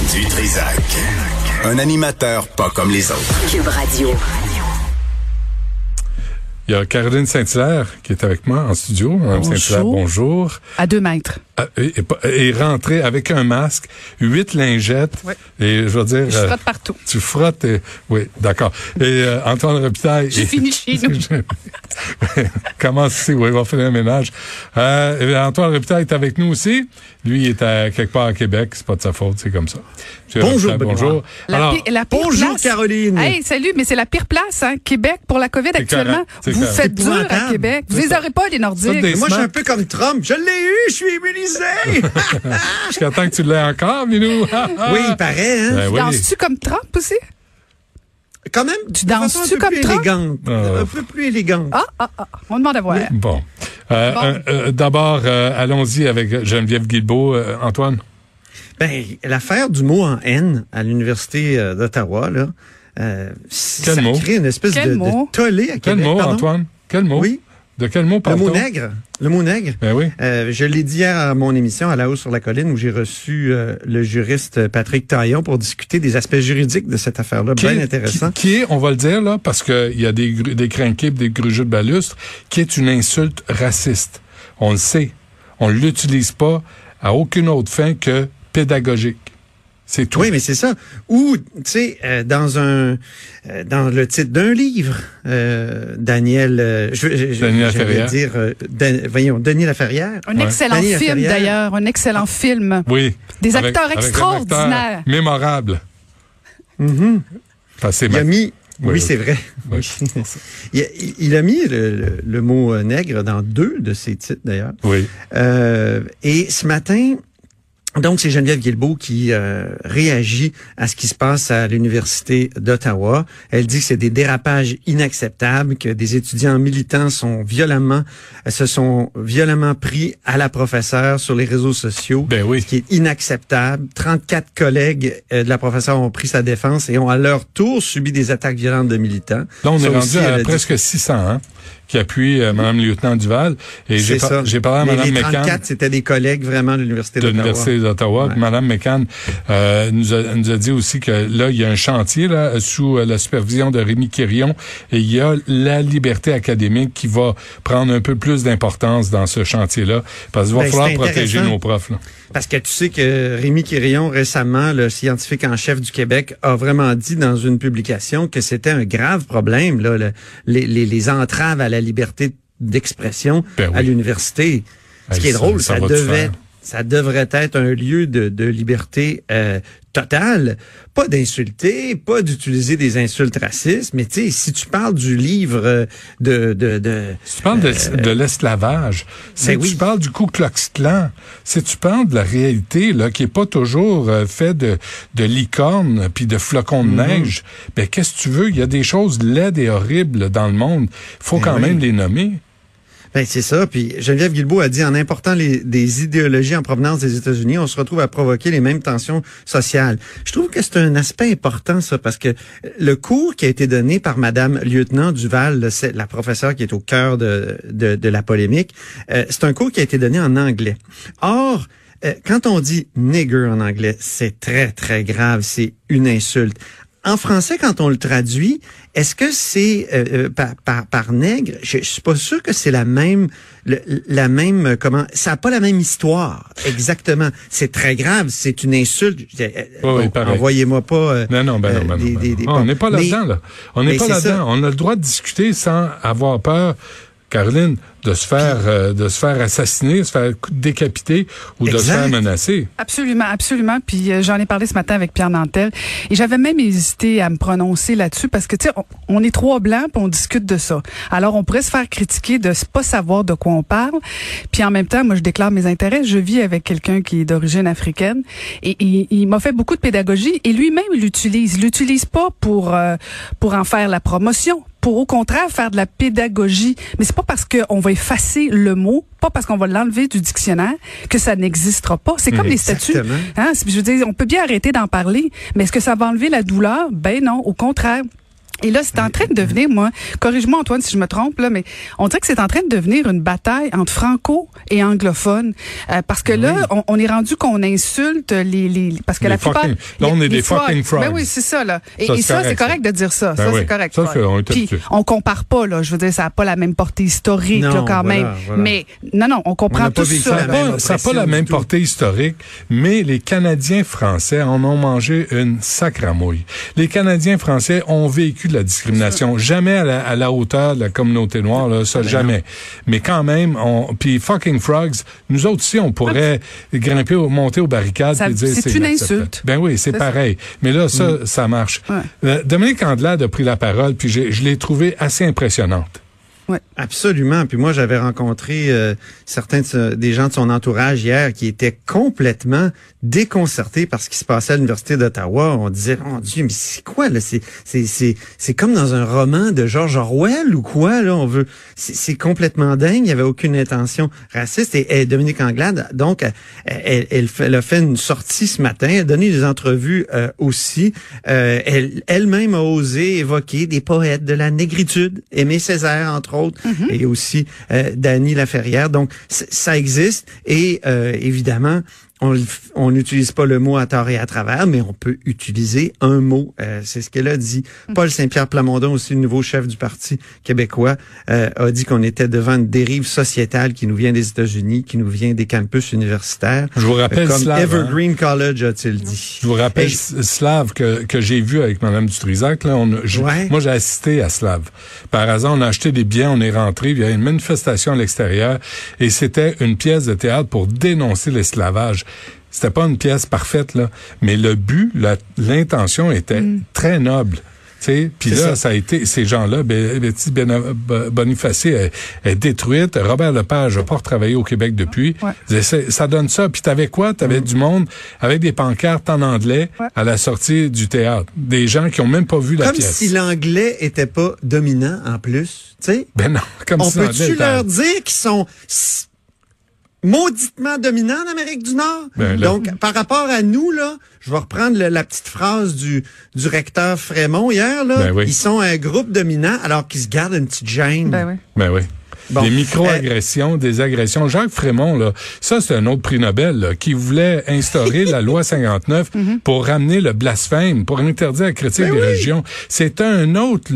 Du Trisac. Un animateur pas comme les autres. Cube Radio. Il y a Caroline Saint-Hilaire qui est avec moi en studio. Madame Saint-Hilaire, bonjour. À 2 mètres. Et rentrée avec un masque, 8 lingettes. Oui. Et je veux dire... Je frotte partout. Tu frottes. Oui, d'accord. Et Antoine Robitaille... J'ai fini chez nous. Comment c'est? Oui, il va faire un ménage. Antoine Robitaille est avec nous aussi. Lui, il est quelque part à Québec. C'est pas de sa faute, c'est comme ça. Bonjour, bonjour. Alors, bonjour, place. Caroline. Hey, salut, mais c'est la pire place, hein, Québec, pour la COVID actuellement. Vous faites dur à Québec. Vous les aurez pas, les Nordiques. Moi, je suis un peu comme Trump. Je l'ai eu, je suis immunisé. Jusqu'à temps que tu l'aies encore, Minou. Oui, il paraît, hein. Ben oui. Danses-tu comme Trump aussi? Quand même. Tu danses-tu comme Trump? Un peu plus élégante. On demande à voir. Bon. D'abord, allons-y avec Geneviève Guilbeault. Antoine? Ben, l'affaire du mot en N à l'Université d'Ottawa, là, ça crée une espèce de tollé à Québec. Quel mot, pardon? Antoine? Quel mot? Oui. De quel mot parle-t-on? Le mot nègre. Ben oui. Je l'ai dit hier à mon émission à La Haut sur la Colline où j'ai reçu le juriste Patrick Taillon pour discuter des aspects juridiques de cette affaire-là. Bien intéressant. Qui est, on va le dire là, parce qu'il y a des crinqués, des grugeux de balustre, qui est une insulte raciste. On le sait. On l'utilise pas à aucune autre fin que pédagogique. C'est tout. Oui, mais c'est ça. Ou, tu sais, dans le titre d'un livre, Daniel Laferrière. Denis Laferrière. Un excellent film, d'ailleurs. Un excellent film. Oui. Des acteurs extraordinaires. Mémorables. Mm-hmm. Enfin, il a mis... Oui, c'est vrai. Oui. Il a mis le mot nègre dans 2 de ses titres, d'ailleurs. Oui. Et ce matin... Donc, c'est Geneviève Guilbeault qui réagit à ce qui se passe à l'Université d'Ottawa. Elle dit que c'est des dérapages inacceptables, que des étudiants militants se sont violemment pris à la professeure sur les réseaux sociaux, ce qui est inacceptable. 34 collègues de la professeure ont pris sa défense et ont à leur tour subi des attaques violentes de militants. Là, on est rendu à presque 600, hein? Qui appuie Mme Lieutenant Duval. Et j'ai parlé à Mme McCann. 34, c'était des collègues vraiment de l'Université d'Ottawa. Ouais. Mme McCann nous a dit aussi que là, il y a un chantier là sous la supervision de Rémi Quirion et il y a la liberté académique qui va prendre un peu plus d'importance dans ce chantier-là parce qu'il va falloir protéger nos profs. Là. Parce que tu sais que Rémi Quirion, récemment, le scientifique en chef du Québec, a vraiment dit dans une publication que c'était un grave problème, là, les entraves à la liberté d'expression à l'université. Ce qui est drôle, ça devrait être un lieu de liberté totale. Pas d'insulter, pas d'utiliser des insultes racistes, mais tu sais, si tu parles du livre si tu parles de l'esclavage, si tu parles du Ku Klux Klan, si tu parles de la réalité là qui est pas toujours fait de licornes puis de flocons de neige, ben qu'est-ce que tu veux? Il y a des choses laides et horribles dans le monde. Il faut quand même les nommer. Ben c'est ça. Puis Geneviève Guilbeault a dit en important des idéologies en provenance des États-Unis, on se retrouve à provoquer les mêmes tensions sociales. Je trouve que c'est un aspect important ça parce que le cours qui a été donné par Madame Lieutenant Duval, la professeure qui est au cœur de la polémique, c'est un cours qui a été donné en anglais. Or quand on dit nigger en anglais, c'est très très grave, c'est une insulte. En français, quand on le traduit, est-ce que c'est par nègre? Je suis pas sûr que c'est la même ça a pas la même histoire exactement. C'est très grave, c'est une insulte. Envoyez-moi pas. Non. On n'est pas là-dedans là. On n'est pas là-dedans. On a le droit de discuter sans avoir peur. Caroline, de se faire assassiner, de se faire décapiter ou de se faire menacer. Absolument. Puis j'en ai parlé ce matin avec Pierre Nantel et j'avais même hésité à me prononcer là-dessus parce que tu sais, on est 3 blancs puis on discute de ça. Alors on pourrait se faire critiquer de pas savoir de quoi on parle. Puis en même temps, moi je déclare mes intérêts. Je vis avec quelqu'un qui est d'origine africaine et il m'a fait beaucoup de pédagogie et lui-même il l'utilise pas pour en faire la promotion. Pour au contraire faire de la pédagogie. Mais c'est pas parce qu'on va effacer le mot, pas parce qu'on va l'enlever du dictionnaire, que ça n'existera pas. C'est comme les statuts. Hein? Je veux dire, on peut bien arrêter d'en parler, mais est-ce que ça va enlever la douleur? Ben non, au contraire. Et là, c'est en train de devenir, moi, corrige-moi Antoine si je me trompe, là, mais on dirait que c'est en train de devenir une bataille entre franco et anglophones. Parce que là, on est rendu qu'on insulte parce que la plupart... Là, on est des fucking frogs. Ben oui, c'est ça, là. Et ça, c'est correct de dire ça. Ça, c'est correct. Ça, Puis, on compare pas, là. Je veux dire, ça n'a pas la même portée historique, là, quand même. Voilà. Mais, non, on comprend tout ça. Ça n'a pas la même portée historique, mais les Canadiens français en ont mangé une sacramouille. Les Canadiens français ont vécu de la discrimination. Jamais à la hauteur de la communauté noire, là, ça, jamais. Mais quand même, puis fucking frogs, nous autres aussi, on pourrait grimper, monter aux barricades et dire c'est une insulte. Ben oui, c'est pareil. Mais là, ça marche. Ouais. Dominique Andelade a pris la parole, puis je l'ai trouvée assez impressionnante. Ouais. Absolument. Puis moi, j'avais rencontré des gens de son entourage hier qui étaient complètement déconcertés par ce qui se passait à l'Université d'Ottawa. On disait, oh Dieu, mais c'est quoi là? C'est comme dans un roman de George Orwell ou quoi là? C'est complètement dingue. Il n'y avait aucune intention raciste. Et Dominique Andelade, donc, elle a fait une sortie ce matin. Elle a donné des entrevues aussi. Elle-même a osé évoquer des poètes de la négritude, Aimé Césaire entre autres, et aussi Dany Laferrière. Donc, ça existe et évidemment, on n'utilise pas le mot à tort et à travers, mais on peut utiliser un mot. C'est ce qu'elle a dit. Paul Saint-Pierre Plamondon, aussi le nouveau chef du Parti québécois, a dit qu'on était devant une dérive sociétale qui nous vient des États-Unis, qui nous vient des campus universitaires. Je vous rappelle comme Slav, Evergreen College, a-t-il dit. Je vous rappelle Slav que j'ai vu avec Mme Dutrisac. Là, moi, j'ai assisté à Slav. Par hasard, on a acheté des billets, on est rentré, il y a une manifestation à l'extérieur et c'était une pièce de théâtre pour dénoncer l'esclavage. C'était pas une pièce parfaite, là, mais le but, l'intention était très noble. Puis là, ça a été, ces gens-là, Betty Boniface est détruite. Robert Lepage n'a pas retravaillé au Québec depuis. Ouais. Ça donne ça. Puis t'avais quoi? T'avais du monde avec des pancartes en anglais à la sortie du théâtre. Des gens qui ont même pas vu la pièce. Comme si l'anglais était pas dominant en plus, tu sais? Ben non, comme on si peut-tu leur dire qu'ils sont mauditement dominant en Amérique du Nord. Donc, par rapport à nous, là, je vais reprendre la petite phrase du recteur Frémont hier, là. Ils sont un groupe dominant alors qu'ils se gardent une petite gêne. Ben oui. Bon. Des micro-agressions, des agressions. Jacques Frémont, là, ça, c'est un autre prix Nobel, là, qui voulait instaurer la loi 59 pour ramener le blasphème, pour interdire la critique des religions. C'est un autre,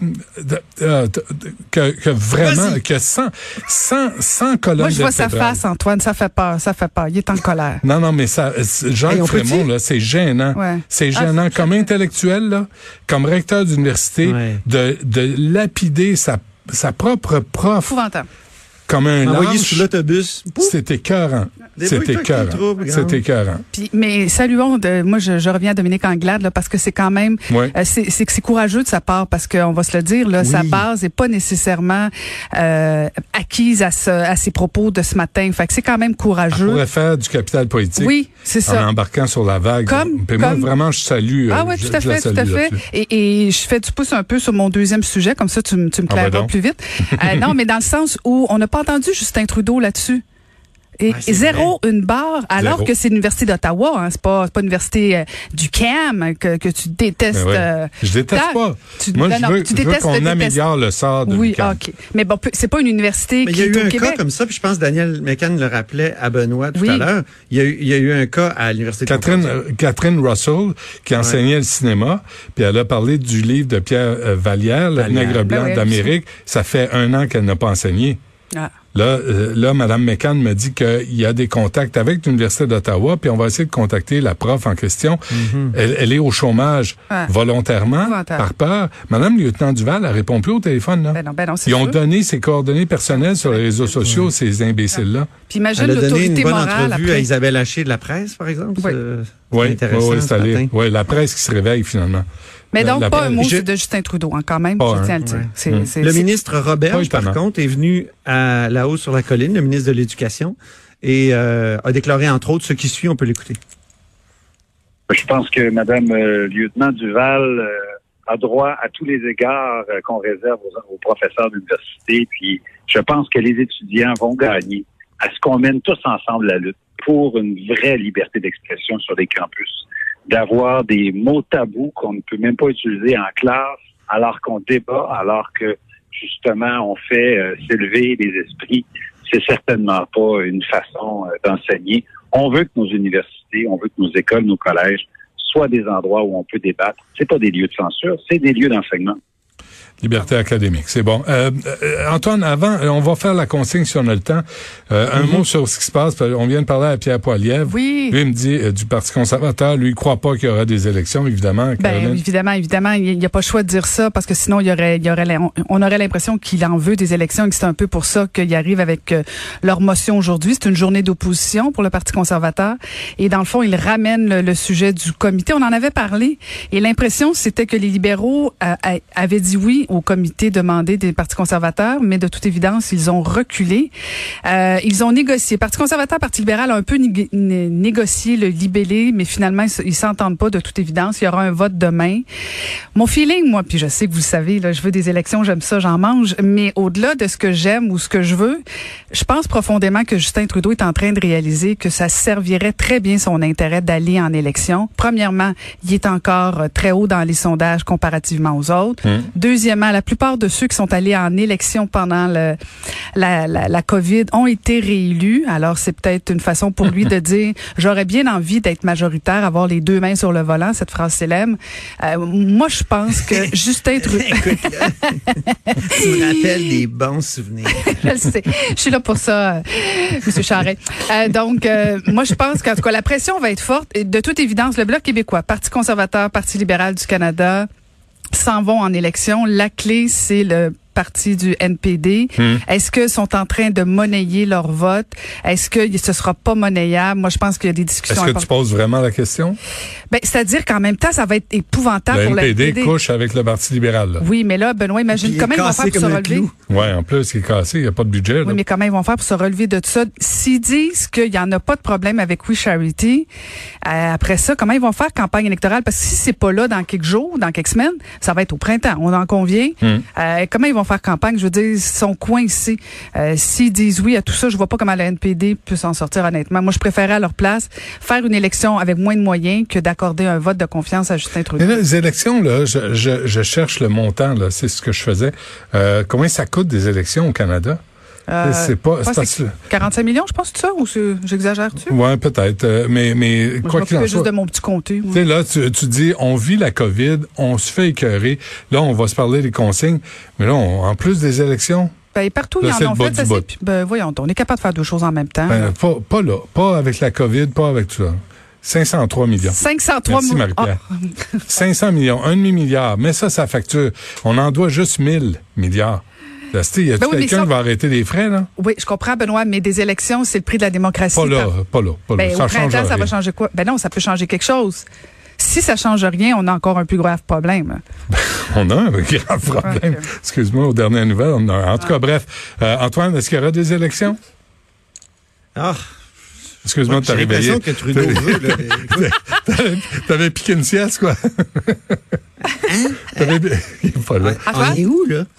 que vraiment, que sans colonne. Moi, je vois sa face, Antoine, ça fait peur. Il est en colère. Non, mais Jacques Frémont, là, c'est gênant. Ouais. C'est gênant comme intellectuel, là, comme recteur d'université, de lapider sa propre prof. Épouvantable. Comme un envoyé sur l'autobus. C'était écœurant. C'était écœurant. Mais saluons, moi je reviens à Dominique Andelade là, parce que c'est quand même, c'est courageux de sa part parce qu'on va se le dire, là, sa base est pas nécessairement acquise à ses propos de ce matin. Fait que c'est quand même courageux. On pourrait faire du capital politique. Oui, c'est ça. En embarquant sur la vague. Moi, vraiment, je salue. Ah oui, tout à fait. Et je fais du pouce un peu sur mon deuxième sujet, comme ça tu me claireras plus vite. Non, mais dans le sens où on n'a pas entendu Justin Trudeau là-dessus. Et une barre, alors que c'est l'Université d'Ottawa, hein, c'est pas l'Université du CAM que tu détestes. Je déteste pas. Moi, je veux qu'on améliore le sort de l'UQAM. OK. Mais bon, c'est pas une université qui est au Québec. Il y a eu un cas comme ça, puis je pense que Daniel McCann le rappelait à Benoît tout à l'heure. Il y a eu un cas à l'Université de Catherine Russell, qui enseignait le cinéma, puis elle a parlé du livre de Pierre Vallière, Le Nègre blanc d'Amérique. Ça fait 1 an qu'elle n'a pas enseigné. Là, Mme McCann me dit qu'il y a des contacts avec l'Université d'Ottawa, puis on va essayer de contacter la prof en question. Elle est au chômage volontairement, par peur. Mme Lieutenant Duval, elle répond plus au téléphone. Là. Ben non, Ils ont donné ses coordonnées personnelles sur les réseaux sociaux, ces imbéciles-là. Puis imagine l'autorité morale. Elle a donné une bonne entrevue après. à Isabelle Haché de la presse, par exemple. Oui, intéressant. Oui, la presse qui se réveille finalement. Mais donc, pas un mot de Justin Trudeau, hein, quand même, je tiens à le dire. Le ministre Roberge, par contre, est venu à La Haut-sur-la-Colline, le ministre de l'Éducation, et a déclaré, entre autres, ce qui suit. On peut l'écouter. Je pense que Mme Lieutenant Duval a droit à tous les égards qu'on réserve aux professeurs d'université. Puis, je pense que les étudiants vont gagner à ce qu'on mène tous ensemble la lutte pour une vraie liberté d'expression sur les campus, d'avoir des mots tabous qu'on ne peut même pas utiliser en classe, alors qu'on débat, alors que justement on fait s'élever les esprits. C'est certainement pas une façon d'enseigner. On veut que nos universités, on veut que nos écoles, nos collèges soient des endroits où on peut débattre. C'est pas des lieux de censure, c'est des lieux d'enseignement. Liberté académique, c'est bon. Antoine, avant, on va faire la consigne si on a le temps. Un mot sur ce qui se passe. On vient de parler à Pierre Poilievre. Oui. Lui, il me dit du Parti conservateur, lui, il croit pas qu'il y aura des élections, évidemment. Ben, évidemment. Il n'y a pas le choix de dire ça parce que sinon, on aurait l'impression qu'il en veut des élections et que c'est un peu pour ça qu'il arrive avec leur motion aujourd'hui. C'est une journée d'opposition pour le Parti conservateur. Et dans le fond, il ramène le sujet du comité. On en avait parlé. Et l'impression, c'était que les libéraux avaient dit oui au comité demandé des partis conservateurs, mais de toute évidence, ils ont reculé. Ils ont négocié. Parti conservateur, Parti libéral a un peu négocié le libellé, mais finalement, ils s'entendent pas de toute évidence. Il y aura un vote demain. Mon feeling, moi, puis je sais que vous le savez, là, je veux des élections, j'aime ça, j'en mange, mais au-delà de ce que j'aime ou ce que je veux, je pense profondément que Justin Trudeau est en train de réaliser que ça servirait très bien son intérêt d'aller en élection. Premièrement, il est encore très haut dans les sondages comparativement aux autres. Deuxièmement, la plupart de ceux qui sont allés en élection pendant la COVID ont été réélus. Alors, c'est peut-être une façon pour lui de dire « J'aurais bien envie d'être majoritaire, avoir les deux mains sur le volant », cette phrase célèbre. Moi, je pense que Justin Trudeau... Tu me rappelles des bons souvenirs. Je le sais. Je suis là pour ça, M. Charest. Donc, moi, je pense qu'en tout cas, la pression va être forte. Et de toute évidence, le Bloc québécois, Parti conservateur, Parti libéral du Canada, s'en vont en élection. La clé, c'est le parti du NPD. Est-ce qu'ils sont en train de monnayer leur vote? Est-ce que ce sera pas monnayable? Moi, je pense qu'il y a des discussions. Est-ce que tu poses vraiment la question? Ben, c'est-à-dire qu'en même temps, ça va être épouvantable pour le NPD. couche avec le Parti libéral. Là. Oui, mais là, Benoît, imagine comment ils vont faire pour se relever. Oui, en plus, il est cassé, il n'y a pas de budget. Là. Oui, mais comment ils vont faire pour se relever de tout ça? S'ils disent qu'il n'y en a pas de problème avec We Charity, après ça, comment ils vont faire campagne électorale? Parce que si c'est pas là dans quelques jours, dans quelques semaines, ça va être au printemps. On en convient. Comment ils vont faire campagne? Je veux dire, ils sont coincés. S'ils disent oui à tout ça, je vois pas comment le NPD peut s'en sortir, honnêtement. Moi, je préférais à leur place faire une élection avec moins de moyens que d'accorder un vote de confiance à Justin Trudeau. Mais là, les élections, là, je cherche le montant, là, c'est ce que je faisais. Combien ça coûte des élections au Canada? C'est 45 millions, je pense, c'est ça? Ou j'exagère-tu? Oui, peut-être. Mais moi, quoi qu'il en soit. Juste de mon petit comté. Tu sais, là, tu dis, on vit la COVID, on se fait écœurer. Là, on va se parler des consignes. Mais là, en plus des élections. Ben, partout, là, ils en ont fait. Ça, ben, voyons, on est capable de faire deux choses en même temps. Ben, pas là. Pas avec la COVID, pas avec tout ça. 503 millions. 503 millions. Merci, Marie-Pierre. 500 millions, un demi-milliard. Mais ça facture. On en doit juste 1000 milliards. Il y a quelqu'un qui va arrêter les frais, là? Oui, je comprends, Benoît, mais des élections, c'est le prix de la démocratie. Pas là. Ben, ça au change rien. Ça va changer quoi? Ben non, ça peut changer quelque chose. Si ça change rien, on a encore un plus grave problème. On a un grave problème. Okay. Excuse-moi, aux dernières nouvelles, on a. En tout cas, bref. Antoine, est-ce qu'il y aura des élections? Excuse-moi de t'arriver. J'ai l'impression que Trudeau veut, là. T'avais piqué une sieste, quoi. Hein? Il est pas là. On est où, là?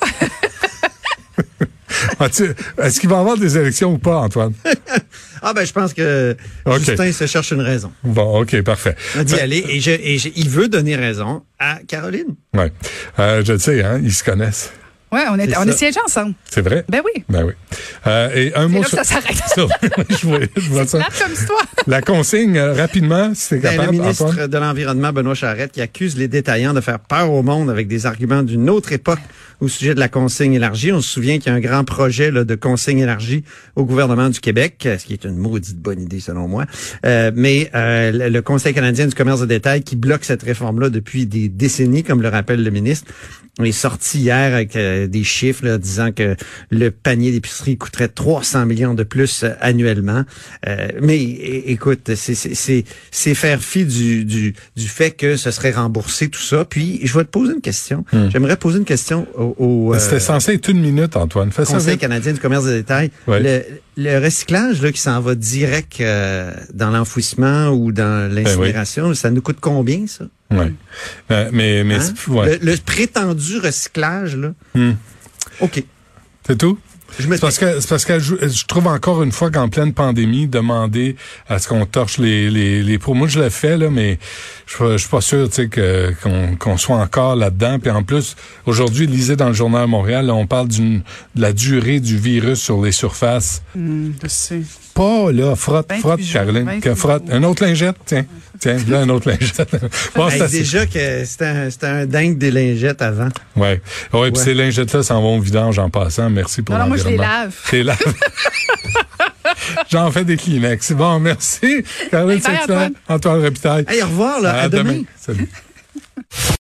Est-ce qu'il va y avoir des élections ou pas, Antoine? Je pense que Justin se cherche une raison. Bon, OK, parfait. On a dit aller, et il veut donner raison à Caroline. Oui. Je le sais, hein, ils se connaissent. Oui, on est siégés ensemble. C'est vrai? Ben oui. Ben oui. Et un mot sur... ça s'arrête. je vois ça. C'est comme histoire. La consigne, rapidement, si t'es capable. Le ministre Antoine? de l'Environnement, Benoît Charest, qui accuse les détaillants de faire peur au monde avec des arguments d'une autre époque au sujet de la consigne élargie. On se souvient qu'il y a un grand projet là, de consigne élargie au gouvernement du Québec, ce qui est une maudite bonne idée selon moi. Mais le Conseil canadien du commerce de détail, qui bloque cette réforme-là depuis des décennies, comme le rappelle le ministre, est sorti hier avec des chiffres là, disant que le panier d'épicerie coûterait 300 millions de plus annuellement. Mais écoute, c'est faire fi du fait que ce serait remboursé tout ça. Puis je vais te poser une question. J'aimerais poser une question au c'était censé être une minute, Antoine. Fais ça. Conseil canadien du commerce de détail. Ouais. Le recyclage là qui s'en va direct dans l'enfouissement ou dans l'incinération, ça nous coûte combien ça? Oui. Mais le prétendu recyclage, là. OK. OK. C'est tout? C'est parce que je trouve encore une fois qu'en pleine pandémie, demander à ce qu'on torche les pros. Moi, je l'ai fait, là, mais je suis pas sûr, tu sais, qu'on soit encore là-dedans. Puis en plus, aujourd'hui, lisez dans le Journal Montréal, là, on parle de la durée du virus sur les surfaces. Je sais. Pas, là, frotte, Caroline. Frotte. Un autre lingette, tiens, là, un autre lingette. Bon, déjà que c'était un dingue des lingettes avant. Ouais, puis ces lingettes-là s'en vont au vidange en passant. Merci pour l'environnement. Non, moi, je les lave. Je les lave. J'en fais des Kleenex. Bon, merci. Caroline Saint-Hilaire, Antoine Robitaille. Hey, au revoir, là. À demain. Salut.